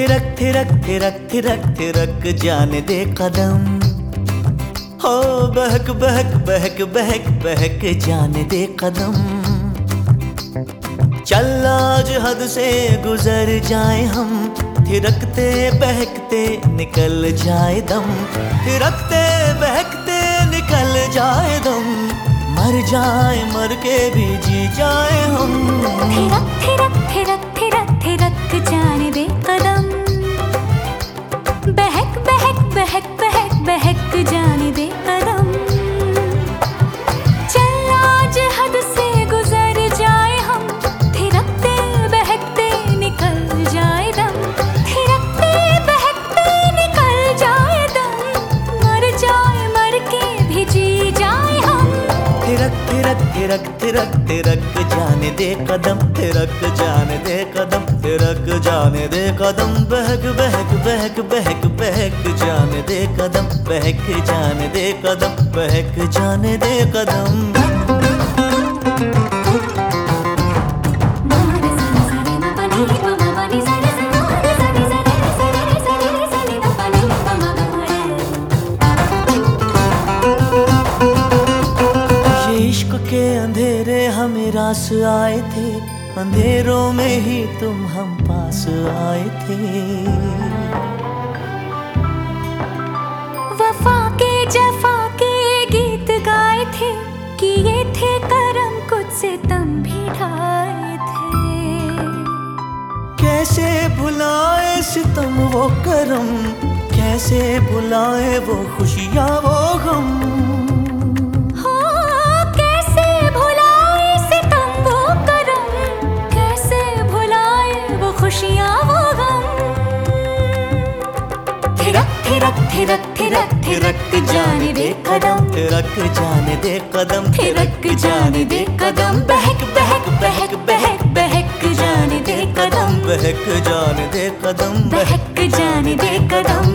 थिरक थिरक थिरक थिरक थिरक जाने दे कदम, हो बहक बहक बहक बहक बहक जाने दे कदम। चल आज हद से गुजर जाए हम, थिरकते बहकते निकल जाए दम, थिरकते बहकते निकल जाए दम। मर जाए मर के भी जी जाए हम। थिरक थिरक थिरक थिरक थिरक जाने दे कदम, बहक बहक बहक बहक बहक जाने दे कदम। चल आज हद से गुजर जाए हम, थिरकते बहकते निकल जाए दम, थिरकते बहकते निकल जाए दम। मर जाए मर के भी जी जाए हम। थिरक थिरक थिरक थिरक थिरक जाने दे कदम, थिरक जाने दे कदम, थिरक जाने दे कदम। बहक बहक बहक बहक बहक जाने दे कदम, बहक जाने दे कदम, बहक जाने दे कदम। इश्क के अंधेरे हमें रास आए थे, अंधेरों में ही तुम हम पास आए थे। वफा के जफा के गीत गाए थे, किए थे करम कुछ से तुम भी ढाए थे। कैसे भुलाए सितम वो करम, कैसे भुलाए वो खुशियाँ वो गम। थिरक थिरक थिरक थिरक जाने दे कदम, थिरक जाने दे कदम, थिरक जाने दे कदम। बहक बहक बहक बहक बहक जाने दे कदम, बहक जाने दे कदम, बहक जाने दे कदम।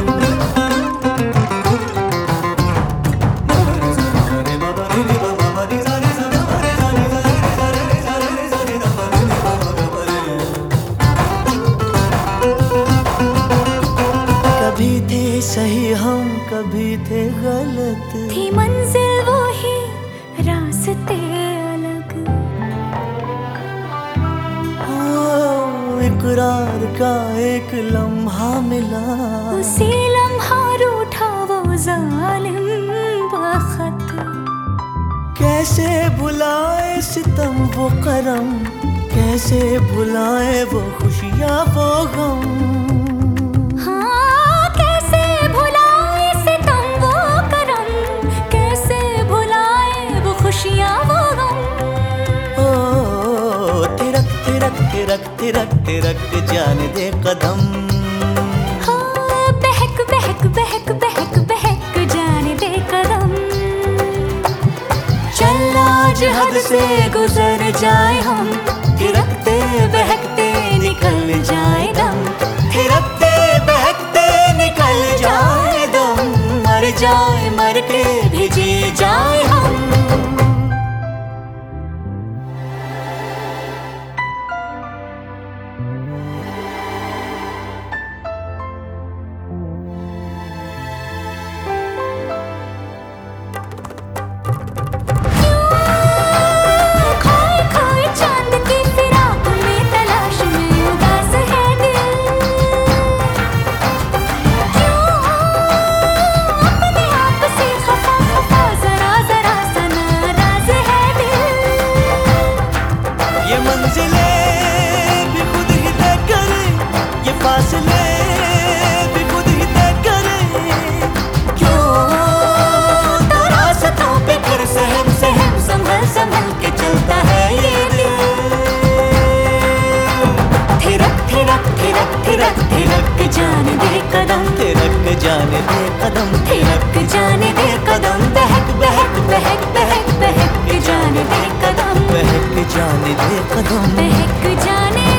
कभी थे सही हम कभी थे गलत, थी मंजिल वो ही रास्ते अलग। ओ इकरार का एक लम्हा मिला, उसी लम्हा रूठा वो जालिम बखत। कैसे भुलाए सितम वो करम, कैसे भुलाए वो खुशियाँ वो गम। थिरक थिरक थिरक जाने दे कदम, हो बहक बहक बहक बहक बहक जाने दे कदम। चल आज हद से गुजर जाए हम, थिरकते बहकते निकल जाए दम, थिरकते बहकते निकल जाए दम। मर जाए मर के भी जी जाए हम। फासले भी खुद ही तय करे, क्यों तो रास्तों पे फिर सहम सहम संभल संभल के चलता है ये दिल। थिरक थिरक थिरक थिरक थिरक जाने दे कदम, थिरक जाने दे कदम, थिरक जाने दे कदम। बहक बहक बहक बहक बहक जाने दे कदम, बहक जाने दे कदम, बहक जाने